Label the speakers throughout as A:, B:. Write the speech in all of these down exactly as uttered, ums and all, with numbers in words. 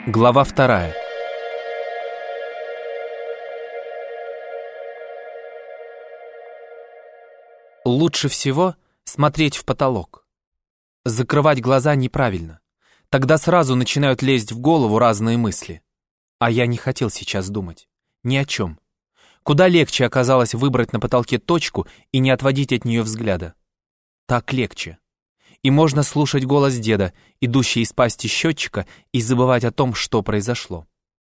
A: Глава вторая. Лучше всего смотреть в потолок. Закрывать глаза неправильно. Тогда сразу начинают лезть в голову разные мысли. А я не хотел сейчас думать. Ни о чем. Куда легче оказалось выбрать на потолке точку и не отводить от нее взгляда. Так легче. И можно слушать голос деда, идущий из пасти счетчика, и забывать о том, что произошло.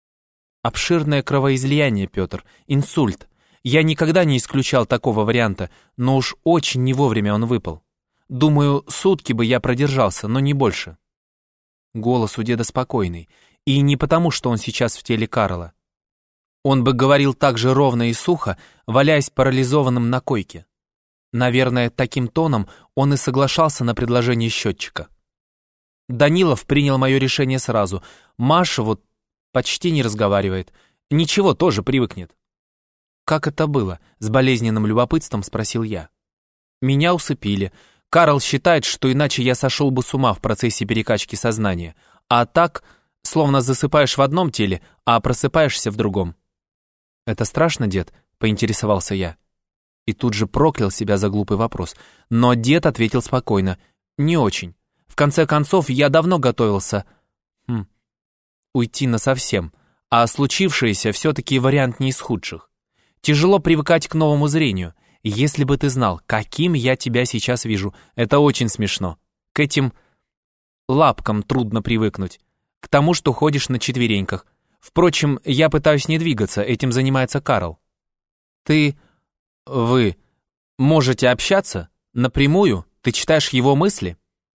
A: Обширное кровоизлияние, Петр, инсульт. Я никогда не исключал такого варианта, но уж очень не вовремя он выпал. Думаю, сутки бы я продержался, но не больше. Голос у деда спокойный, и не потому, что он сейчас в теле Карла. Он бы говорил так же ровно и сухо, валяясь парализованным на койке. Наверное, таким тоном он и соглашался на предложение счетчика. Данилов принял мое решение сразу. Маша вот почти не разговаривает. Ничего, тоже привыкнет. «Как это было?» — с болезненным любопытством спросил я. Меня усыпили. Карл считает, что иначе я сошел бы с ума в процессе перекачки сознания. А так, словно засыпаешь в одном теле, а просыпаешься в другом. «Это страшно, дед?» — поинтересовался я. И тут же проклял себя за глупый вопрос. Но дед ответил спокойно. «Не очень. В конце концов, я давно готовился хм, уйти насовсем, а случившееся все-таки вариант не из худших. Тяжело привыкать к новому зрению. Если бы ты знал, каким я тебя сейчас вижу, это очень смешно. К этим лапкам трудно привыкнуть. К тому, что ходишь на четвереньках. Впрочем, я пытаюсь не двигаться, этим занимается Карл. Ты... Вы можете общаться? Напрямую? Ты читаешь его мысли?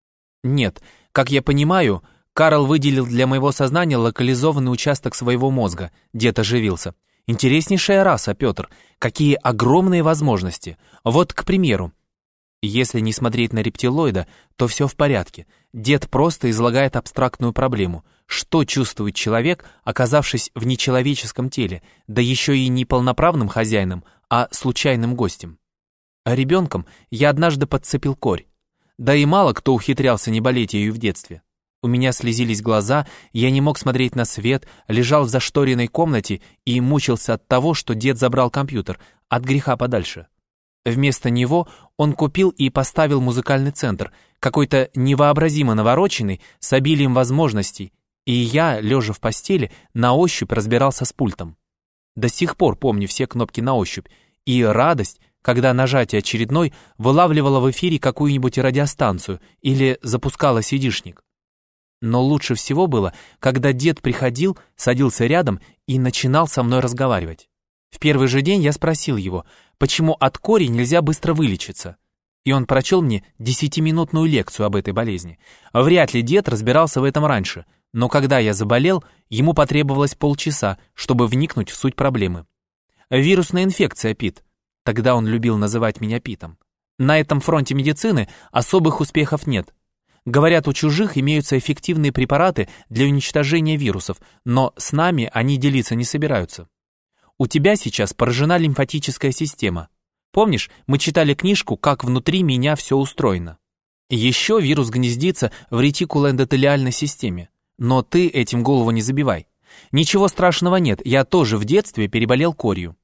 A: Нет. Как я понимаю, Карл выделил для моего сознания локализованный участок своего мозга. Дед оживился. Интереснейшая раса, Петр. Какие огромные возможности. Вот, к примеру, если не смотреть на рептилоида, то все в порядке. Дед просто излагает абстрактную проблему. Что чувствует человек, оказавшись в нечеловеческом теле, да еще и не полноправным хозяином, а случайным гостем? А ребенком я однажды подцепил корь. Да и мало кто ухитрялся не болеть ею в детстве. У меня слезились глаза, я не мог смотреть на свет, лежал в зашторенной комнате и мучился от того, что дед забрал компьютер, от греха подальше. Вместо него он купил и поставил музыкальный центр, какой-то невообразимо навороченный, с обилием возможностей, и я, лежа в постели, на ощупь разбирался с пультом. До сих пор помню все кнопки на ощупь, и радость, когда нажатие очередной вылавливало в эфире какую-нибудь радиостанцию или запускало сидишник. Но лучше всего было, когда дед приходил, садился рядом и начинал со мной разговаривать. В первый же день я спросил его, почему от кори нельзя быстро вылечиться. И он прочел мне десятиминутную лекцию об этой болезни. Вряд ли дед разбирался в этом раньше, но когда я заболел, ему потребовалось полчаса, чтобы вникнуть в суть проблемы. Вирусная инфекция, Пит. Тогда он любил называть меня Питом. На этом фронте медицины особых успехов нет. Говорят, у чужих имеются эффективные препараты для уничтожения вирусов, но с нами они делиться не собираются. У тебя сейчас поражена лимфатическая система. Помнишь, мы читали книжку «Как внутри меня все устроено». Еще вирус гнездится в ретикулоэндотелиальной системе. Но ты этим голову не забивай. Ничего страшного нет, я тоже в детстве переболел корью.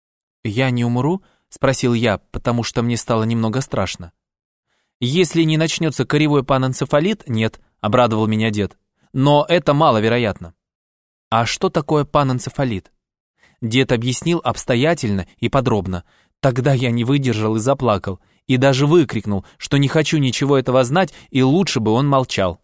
A: «Я не умру?» — спросил я, потому что мне стало немного страшно. «Если не начнется коревой панэнцефалит, нет», — обрадовал меня дед. «Но это маловероятно». «А что такое панэнцефалит?» Дед объяснил обстоятельно и подробно. Тогда я не выдержал и заплакал, и даже выкрикнул, что не хочу ничего этого знать, и лучше бы он молчал.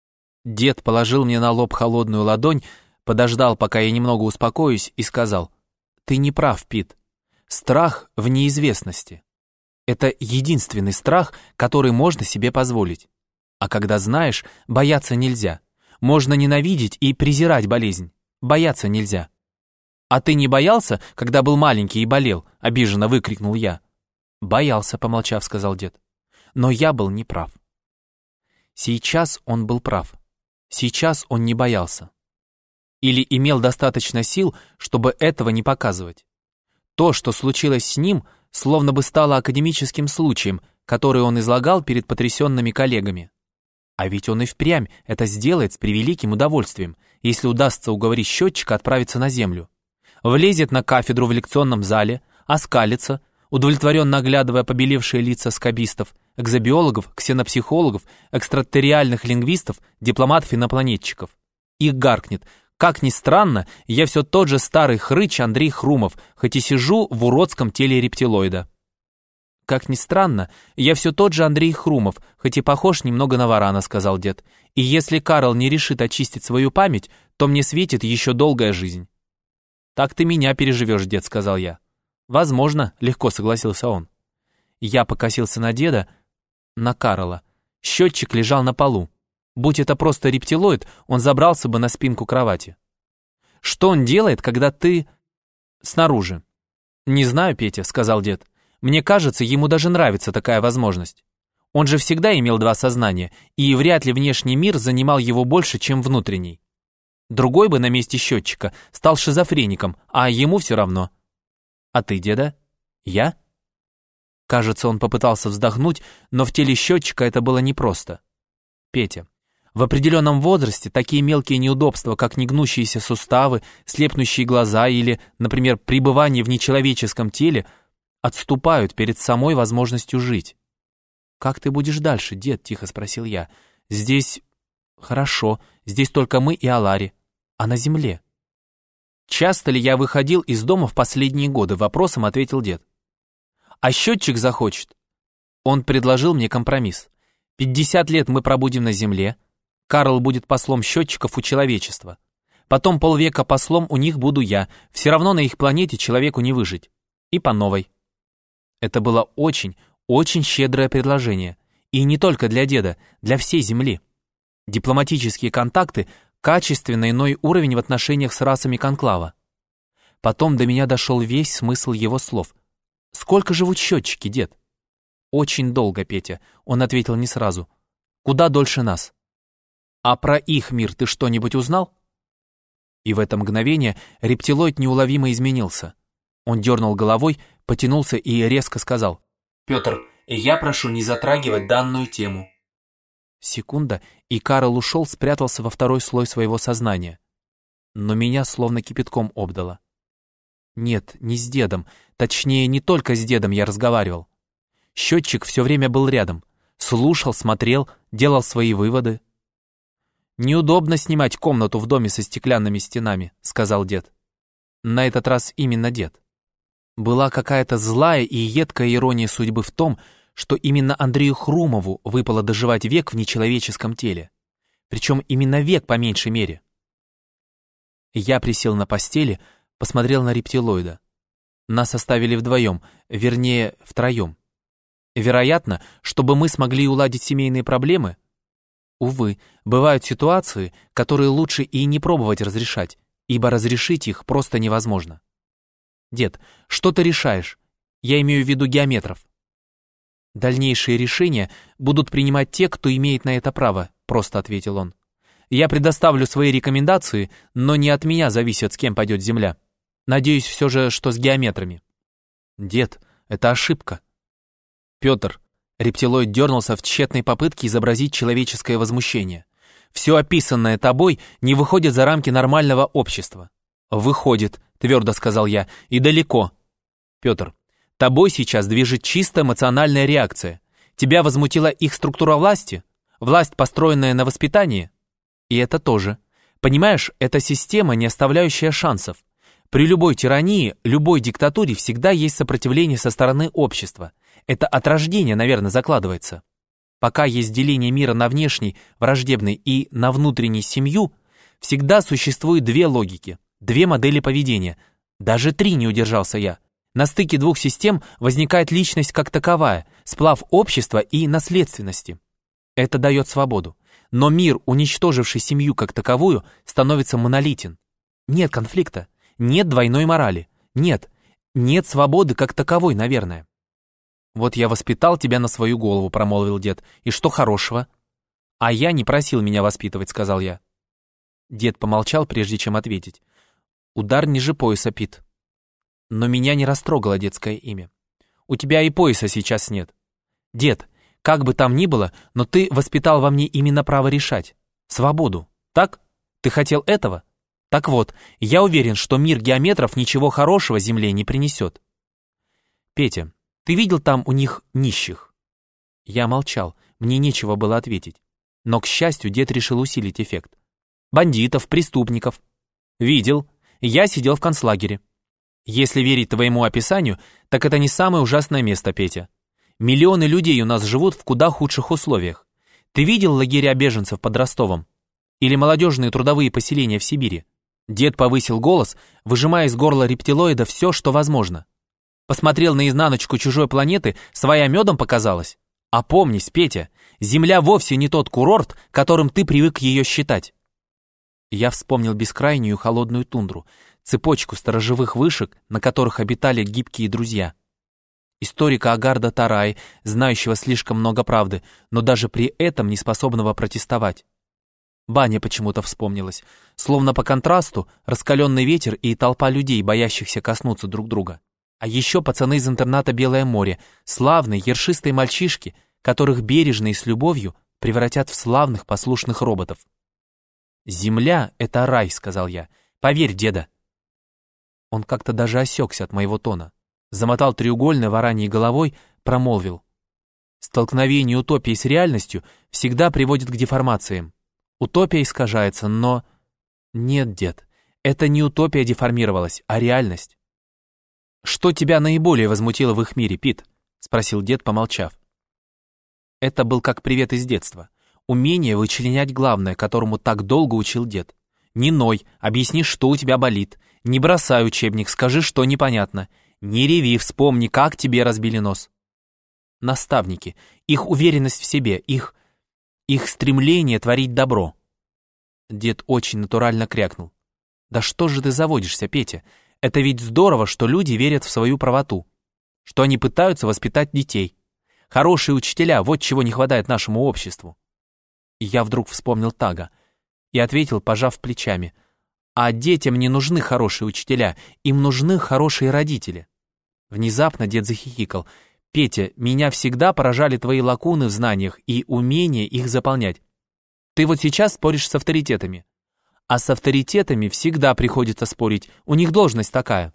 A: Дед положил мне на лоб холодную ладонь, подождал, пока я немного успокоюсь, и сказал: «Ты не прав, Пит. Страх в неизвестности. Это единственный страх, который можно себе позволить. А когда знаешь, бояться нельзя. Можно ненавидеть и презирать болезнь. Бояться нельзя». «А ты не боялся, когда был маленький и болел?» — обиженно выкрикнул я. «Боялся», — помолчав, сказал дед. «Но я был неправ». Сейчас он был прав. Сейчас он не боялся. Или имел достаточно сил, чтобы этого не показывать. То, что случилось с ним, словно бы стало академическим случаем, который он излагал перед потрясенными коллегами. А ведь он и впрямь это сделает с превеликим удовольствием. если удастся уговорить счетчика отправиться на землю. Влезет на кафедру в лекционном зале, оскалится, удовлетворенно оглядывая побелевшие лица скабистов, экзобиологов, ксенопсихологов, экстратерриальных лингвистов, дипломатов-инопланетчиков. И гаркнет: «Как ни странно, я все тот же старый хрыч Андрей Хрумов, хоть и сижу в уродском теле рептилоида». «Как ни странно, я все тот же Андрей Хрумов, хоть и похож немного на варана», — сказал дед. «И если Карл не решит очистить свою память, то мне светит еще долгая жизнь». «Так ты меня переживешь, дед», — сказал я. «Возможно», — легко согласился он. Я покосился на деда, на Карла. Счетчик лежал на полу. Будь это просто рептилоид, он забрался бы на спинку кровати. «Что он делает, когда ты снаружи?» «Не знаю, Петя», — сказал дед. «Мне кажется, ему даже нравится такая возможность. Он же всегда имел два сознания, и вряд ли внешний мир занимал его больше, чем внутренний. Другой бы на месте счетчика стал шизофреником, а ему все равно». «А ты, деда?» «Я?» Кажется, он попытался вздохнуть, но в теле счетчика это было непросто. «Петя, в определенном возрасте такие мелкие неудобства, как негнущиеся суставы, слепнущие глаза или, например, пребывание в нечеловеческом теле, отступают перед самой возможностью жить». «Как ты будешь дальше, дед?» — тихо спросил я. «Здесь... хорошо, здесь только мы и Алари. А на земле?» «Часто ли я выходил из дома в последние годы?» — вопросом ответил дед. «А счетчик захочет?» Он предложил мне компромисс. пятьдесят лет мы пробудем на земле, Карл будет послом счетчиков у человечества. Потом полвека послом у них буду я, все равно на их планете человеку не выжить. И по новой». Это было очень, очень щедрое предложение. И не только для деда, для всей Земли. Дипломатические контакты — качественно иной уровень в отношениях с расами конклава. Потом до меня дошел весь смысл его слов. «Сколько живут счетчики, дед?» «Очень долго, Петя», — он ответил не сразу. «Куда дольше нас?» «А про их мир ты что-нибудь узнал?» И в это мгновение рептилоид неуловимо изменился. Он дернул головой, потянулся и резко сказал: «Петр, я прошу не затрагивать данную тему». Секунда, и Карл ушел, спрятался во второй слой своего сознания. Но меня словно кипятком обдало. Нет, не с дедом, точнее, не только с дедом я разговаривал. Счетчик все время был рядом, слушал, смотрел, делал свои выводы. «Неудобно снимать комнату в доме со стеклянными стенами», — сказал дед. На этот раз именно дед. Была какая-то злая и едкая ирония судьбы в том, что именно Андрею Хрумову выпало доживать век в нечеловеческом теле. Причем именно век по меньшей мере. Я присел на постели, посмотрел на рептилоида. Нас оставили вдвоем, вернее, втроем. Вероятно, чтобы мы смогли уладить семейные проблемы. Увы, бывают ситуации, которые лучше и не пробовать разрешать, ибо разрешить их просто невозможно. «Дед, что ты решаешь? Я имею в виду геометров». «Дальнейшие решения будут принимать те, кто имеет на это право», — просто ответил он. «Я предоставлю свои рекомендации, но не от меня зависит, с кем пойдет Земля. Надеюсь все же, что с геометрами». «Дед, это ошибка». «Петр», — рептилоид дернулся в тщетной попытке изобразить человеческое возмущение. «Все описанное тобой не выходит за рамки нормального общества». «Выходит», — твердо сказал я, — «и далеко». «Петр, тобой сейчас движет чисто эмоциональная реакция. Тебя возмутила их структура власти? Власть, построенная на воспитании?» «И это тоже. Понимаешь, это система, не оставляющая шансов. При любой тирании, любой диктатуре всегда есть сопротивление со стороны общества. Это от рождения, наверное, закладывается. Пока есть деление мира на внешний, враждебный, и на внутренний, семью, всегда существует две логики. Две модели поведения. Даже три, не удержался я. На стыке двух систем возникает личность как таковая, сплав общества и наследственности. Это дает свободу. Но мир, уничтоживший семью как таковую, становится монолитен. Нет конфликта, нет двойной морали, нет, нет свободы как таковой, наверное. «Вот я воспитал тебя на свою голову», — промолвил дед. «И что хорошего?» «А я не просил меня воспитывать», — сказал я. Дед помолчал, прежде чем ответить. «Удар ниже пояса, Пит». Но меня не растрогало детское имя. «У тебя и пояса сейчас нет. Дед, как бы там ни было, но ты воспитал во мне именно право решать. Свободу, так? Ты Ты хотел этого? Так вот, я уверен, что мир геометров ничего хорошего Земле не принесет. Петя, ты видел там у них нищих? Я молчал, мне нечего было ответить. Но, к счастью, дед решил усилить эффект. Бандитов, преступников. Видел. Я сидел в концлагере. Если верить твоему описанию, так это не самое ужасное место, Петя. Миллионы людей у нас живут в куда худших условиях. Ты видел лагеря беженцев под Ростовом? Или молодежные трудовые поселения в Сибири? Дед повысил голос, выжимая из горла рептилоида все, что возможно. Посмотрел на изнаночку чужой планеты, своя медом показалась. Опомнись, Петя, Земля вовсе не тот курорт, которым ты привык ее считать. Я вспомнил бескрайнюю холодную тундру, цепочку сторожевых вышек, на которых обитали гибкие друзья. Историка Агарда Тарай, знающего слишком много правды, но даже при этом не способного протестовать. Баня почему-то вспомнилась, словно по контрасту раскаленный ветер и толпа людей, боящихся коснуться друг друга. А еще пацаны из интерната «Белое море», славные, ершистые мальчишки, которых бережно и с любовью превратят в славных послушных роботов. «Земля — это рай», — сказал я. «Поверь, деда». Он как-то даже осекся от моего тона. Замотал треугольной вараньей головой, промолвил. Столкновение утопии с реальностью всегда приводит к деформациям. Утопия искажается, но... Нет, дед, это не утопия деформировалась, а реальность. «Что тебя наиболее возмутило в их мире, Пит?» — спросил дед, помолчав. Это был как привет из детства. Умение вычленять главное, которому так долго учил дед. Не ной, объясни, что у тебя болит. Не бросай учебник, скажи, что непонятно. Не реви, вспомни, как тебе разбили нос. Наставники, их уверенность в себе, их... их стремление творить добро. Дед очень натурально крякнул. Да что же ты заводишься, Петя? Это ведь здорово, что люди верят в свою правоту. Что они пытаются воспитать детей. Хорошие учителя, вот чего не хватает нашему обществу. И я вдруг вспомнил Тага и ответил, пожав плечами. А детям не нужны хорошие учителя, им нужны хорошие родители. Внезапно дед захихикал. Петя, меня всегда поражали твои лакуны в знаниях и умение их заполнять. Ты вот сейчас споришь с авторитетами. А с авторитетами всегда приходится спорить, у них должность такая.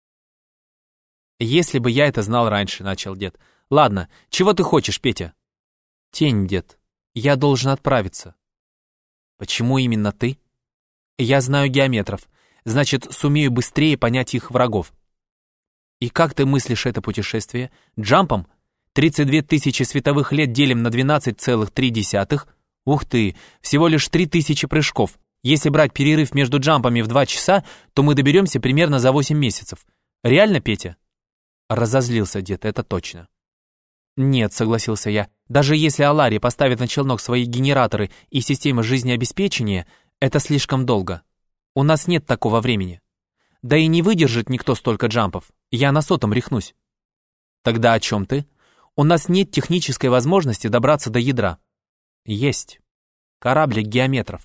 A: Если бы я это знал раньше, начал дед. Ладно, чего ты хочешь, Петя? Тень, дед. Я должен отправиться. Почему именно ты? Я знаю геометров, значит, сумею быстрее понять их врагов. И как ты мыслишь это путешествие? Джампом? тридцать две тысячи световых лет делим на двенадцать целых три десятых. Ух ты, всего лишь три тысячи прыжков. Если брать перерыв между джампами в два часа, то мы доберемся примерно за восемь месяцев. Реально, Петя? Разозлился дед, это точно. «Нет», — согласился я, — «даже если Алари поставит на челнок свои генераторы и системы жизнеобеспечения, это слишком долго. У нас нет такого времени. Да и не выдержит никто столько джампов, я на сотом рехнусь». «Тогда о чем ты? У нас нет технической возможности добраться до ядра». «Есть. Кораблик геометров».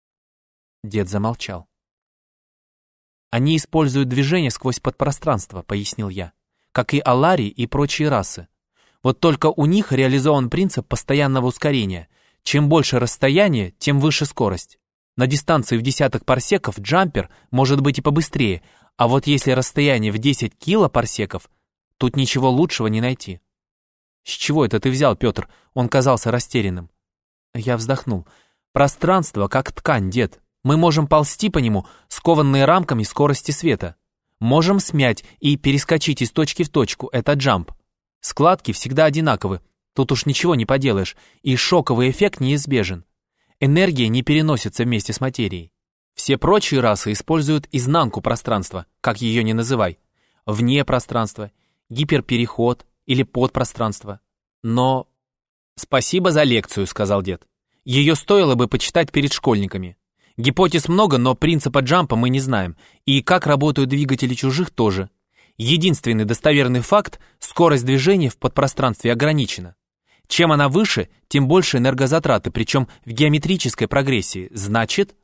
A: Дед замолчал. «Они используют движение сквозь подпространство», — пояснил я, «как и Алари и прочие расы. Вот только у них реализован принцип постоянного ускорения. Чем больше расстояние, тем выше скорость. На дистанции в десяток парсеков джампер может быть и побыстрее, а вот если расстояние в десять килопарсеков, тут ничего лучшего не найти». «С чего это ты взял, Петр?» Он казался растерянным. Я вздохнул. «Пространство как ткань, дед. Мы можем ползти по нему, скованные рамками скорости света. Можем смять и перескочить из точки в точку, это джамп. Складки всегда одинаковы, тут уж ничего не поделаешь, и шоковый эффект неизбежен. Энергия не переносится вместе с материей. Все прочие расы используют изнанку пространства, как ее ни называй, вне пространства, гиперпереход или подпространство. Но... «Спасибо за лекцию», — сказал дед. «Ее стоило бы почитать перед школьниками. Гипотез много, но принципа джампа мы не знаем, и как работают двигатели чужих тоже. Единственный достоверный факт — скорость движения в подпространстве ограничена. Чем она выше, тем больше энергозатраты, причем в геометрической прогрессии. Значит,